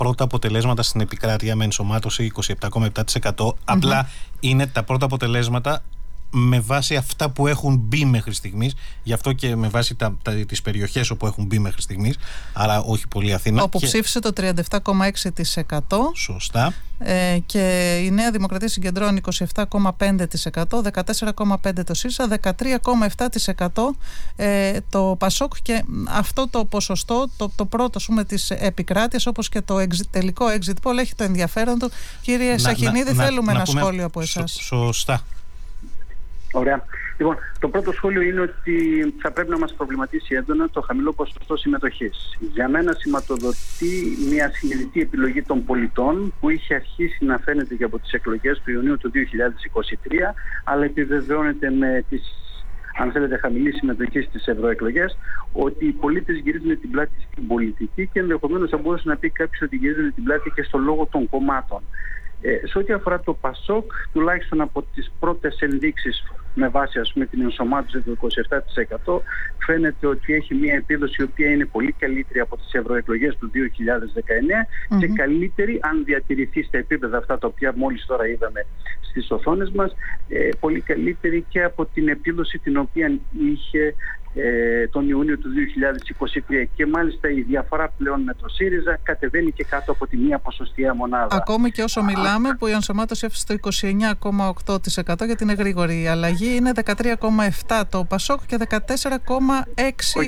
πρώτα αποτελέσματα στην επικράτεια με ενσωμάτωση 27,7%. Απλά είναι τα πρώτα αποτελέσματα με βάση αυτά που έχουν μπει μέχρι στιγμής, γι' αυτό και με βάση τις περιοχές όπου έχουν μπει μέχρι στιγμής, άρα όχι πολύ Αθήνα. Όπου ψήφισε το 37,6%. Σωστά. Και η Νέα Δημοκρατία συγκεντρώνει 27,5%, 14,5% το ΣΥΡΙΖΑ, 13,7% το ΠΑΣΟΚ, και αυτό το ποσοστό, το πρώτο της επικράτειας, όπως και το τελικό exit poll, έχει το ενδιαφέρον του. Κύριε Σαχινίδη, θέλουμε ένα σχόλιο από εσάς. Σωστά. Ωραία. Λοιπόν, το πρώτο σχόλιο είναι ότι θα πρέπει να μας προβληματίσει έντονα το χαμηλό ποσοστό συμμετοχής. Για μένα σηματοδοτεί μια συνειδητή επιλογή των πολιτών που είχε αρχίσει να φαίνεται και από τις εκλογές του Ιουνίου του 2023, αλλά επιβεβαιώνεται με τις, αν θέλετε, χαμηλή συμμετοχή στις ευρωεκλογές, ότι οι πολίτες γυρίζουν την πλάτη στην πολιτική και ενδεχομένως θα μπορούσε να πει κάποιος ότι γυρίζουν την πλάτη και στο λόγο των κομμάτων. Σε ό,τι αφορά το ΠΑΣΟΚ, τουλάχιστον από τις πρώτες ενδείξεις με βάση, ας πούμε, την ενσωμάτωση του 27%, φαίνεται ότι έχει μια επίδοση η οποία είναι πολύ καλύτερη από τις ευρωεκλογές του 2019 και καλύτερη, αν διατηρηθεί στα επίπεδα αυτά τα οποία μόλις τώρα είδαμε στις οθόνες μας, πολύ καλύτερη και από την επίδοση την οποία είχε τον Ιούνιο του 2023, και μάλιστα η διαφορά πλέον με το ΣΥΡΙΖΑ κατεβαίνει και κάτω από τη μία ποσοστιαία μονάδα. Ακόμη και όσο μιλάμε, που η ενσωμάτωση έφτασε στο 29,8%, γιατί είναι γρήγορη η αλλαγή, είναι 13,7% το ΠΑΣΟΚ και 14,6%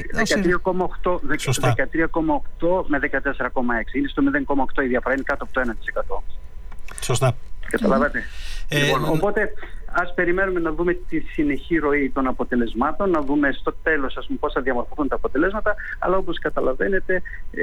13,8% με 14,6%. Είναι στο 0,8% η διαφορά, είναι κάτω από το 1%. Σωστά. Καταλαβαίνετε. Λοιπόν, οπότε ας περιμένουμε να δούμε τη συνεχή ροή των αποτελεσμάτων, να δούμε στο τέλος, ας πούμε, πώς θα διαμορφωθούν τα αποτελέσματα, αλλά όπως καταλαβαίνετε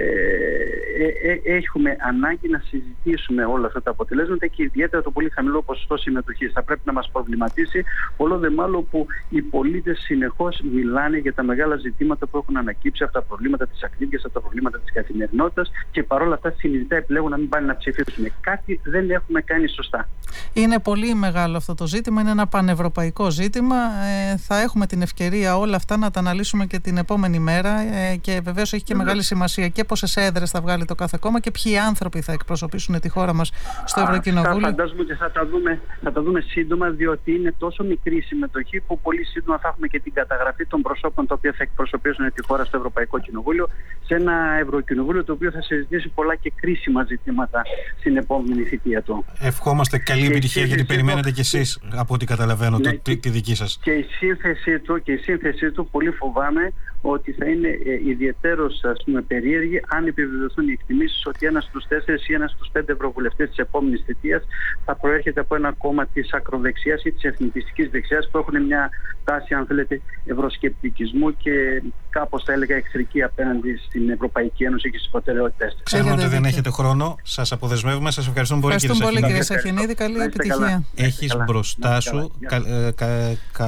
έχουμε ανάγκη να συζητήσουμε όλα αυτά τα αποτελέσματα και ιδιαίτερα το πολύ χαμηλό ποσοστό συμμετοχής. Θα πρέπει να μας προβληματίσει, όλο δε μάλλον που οι πολίτες συνεχώς μιλάνε για τα μεγάλα ζητήματα που έχουν ανακύψει, από τα προβλήματα της ακρίβειας, από τα προβλήματα της καθημερινότητας, και παρόλα αυτά συνειδητά επιλέγουν να μην πάνε να ψηφίσουν. Κάτι δεν έχουμε κάνει σωστά. Είναι πολύ μεγάλο αυτό το ζήτημα, είναι ένα πανευρωπαϊκό ζήτημα. Θα έχουμε την ευκαιρία όλα αυτά να τα αναλύσουμε και την επόμενη μέρα, και βεβαίως έχει και μεγάλη σημασία και πόσες έδρες θα βγάλει το κάθε κόμμα και ποιοι άνθρωποι θα εκπροσωπήσουν τη χώρα μας στο Ευρωκοινοβούλιο. Φαντάζομαι ότι θα τα δούμε σύντομα, διότι είναι τόσο μικρή η συμμετοχή που πολύ σύντομα θα έχουμε και την καταγραφή των προσώπων τα οποία θα εκπροσωπήσουν τη χώρα στο Ευρωπαϊκό Κοινοβούλιο, σε ένα Ευρωκοινοβούλιο το οποίο θα συζητήσει πολλά και κρίσιμα ζητήματα στην επόμενη θητεία του. Ευχόμαστε καλή επιτυχία, γιατί περιμένετε κι εσείς, από ό,τι καταλαβαίνω, τη δική σας. Και η σύνθεσή του πολύ φοβάμαι ότι θα είναι ιδιαιτέρως, ας πούμε, περίεργη αν επιβεβαιωθούν οι εκτιμήσεις ότι ένας στους 4 ή ένας στους 5 ευρωβουλευτές της επόμενης θητείας θα προέρχεται από ένα κόμμα της ακροδεξιάς ή της εθνικιστικής δεξιάς, που έχουν μια τάση, αν θέλετε, ευρωσκεπτικισμού και κάπως, θα έλεγα, εχθρική απέναντι στην Ευρωπαϊκή Ένωση και στις προτεραιότητες της. Ξέρουμε ότι δεν έχετε χρόνο. Σας αποδεσμεύουμε. Σας ευχαριστούμε πολύ, κύριε Σαχινίδη. Καλή επιτυχία. Έχεις μπροστά σου